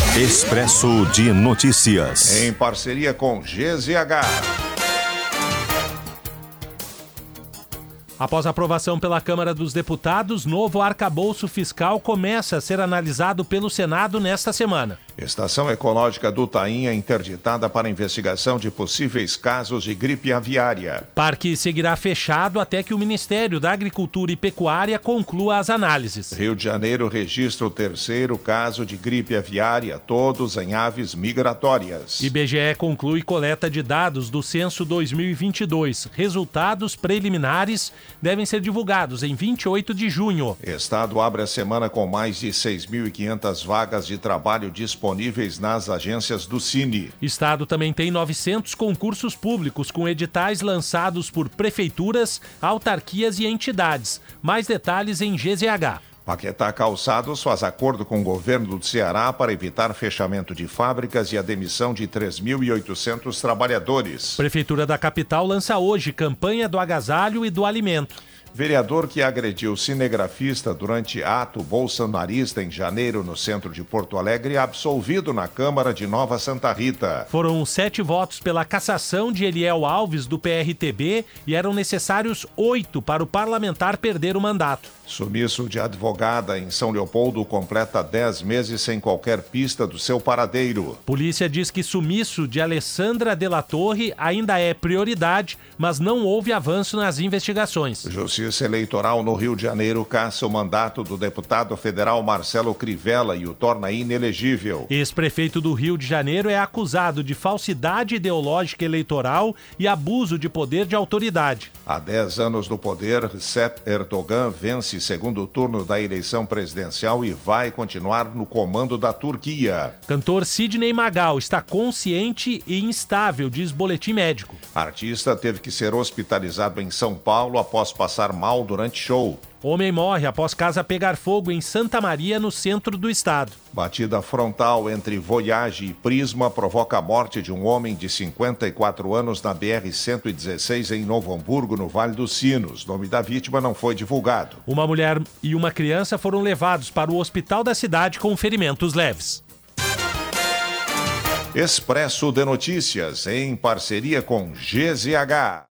Expresso de Notícias. Em parceria com GZH. Após aprovação pela Câmara dos Deputados, novo arcabouço fiscal começa a ser analisado pelo Senado nesta semana. Estação Ecológica do Tainha interditada para investigação de possíveis casos de gripe aviária. Parque seguirá fechado até que o Ministério da Agricultura e Pecuária conclua as análises. Rio de Janeiro registra o terceiro caso de gripe aviária, todos em aves migratórias. IBGE conclui coleta de dados do Censo 2022. Resultados preliminares devem ser divulgados em 28 de junho. Estado abre a semana com mais de 6.500 vagas de trabalho disponíveis nas agências do Cine. Estado também tem 900 concursos públicos com editais lançados por prefeituras, autarquias e entidades. Mais detalhes em GZH. Paquetá Calçados faz acordo com o governo do Ceará para evitar fechamento de fábricas e a demissão de 3.800 trabalhadores. Prefeitura da capital lança hoje campanha do agasalho e do alimento. Vereador que agrediu cinegrafista durante ato bolsonarista em janeiro no centro de Porto Alegre, absolvido na Câmara de Nova Santa Rita. Foram 7 votos pela cassação de Eliel Alves do PRTB e eram necessários 8 para o parlamentar perder o mandato. Sumiço de advogada em São Leopoldo completa 10 meses sem qualquer pista do seu paradeiro. Polícia diz que sumiço de Alessandra de la Torre ainda é prioridade, mas não houve avanço nas investigações. Justiça Eleitoral no Rio de Janeiro caça o mandato do deputado federal Marcelo Crivella e o torna inelegível. Ex-prefeito do Rio de Janeiro é acusado de falsidade ideológica eleitoral e abuso de poder de autoridade. Há 10 anos no poder, Recep Erdogan vence segundo turno da eleição presidencial e vai continuar no comando da Turquia. Cantor Sidney Magal está consciente e instável, diz boletim médico. Artista teve que ser hospitalizado em São Paulo após passar mal durante show. Homem morre após casa pegar fogo em Santa Maria, no centro do estado. Batida frontal entre Voyage e Prisma provoca a morte de um homem de 54 anos na BR-116 em Novo Hamburgo, no Vale dos Sinos. O nome da vítima não foi divulgado. Uma mulher e uma criança foram levados para o hospital da cidade com ferimentos leves. Expresso de Notícias, em parceria com GZH.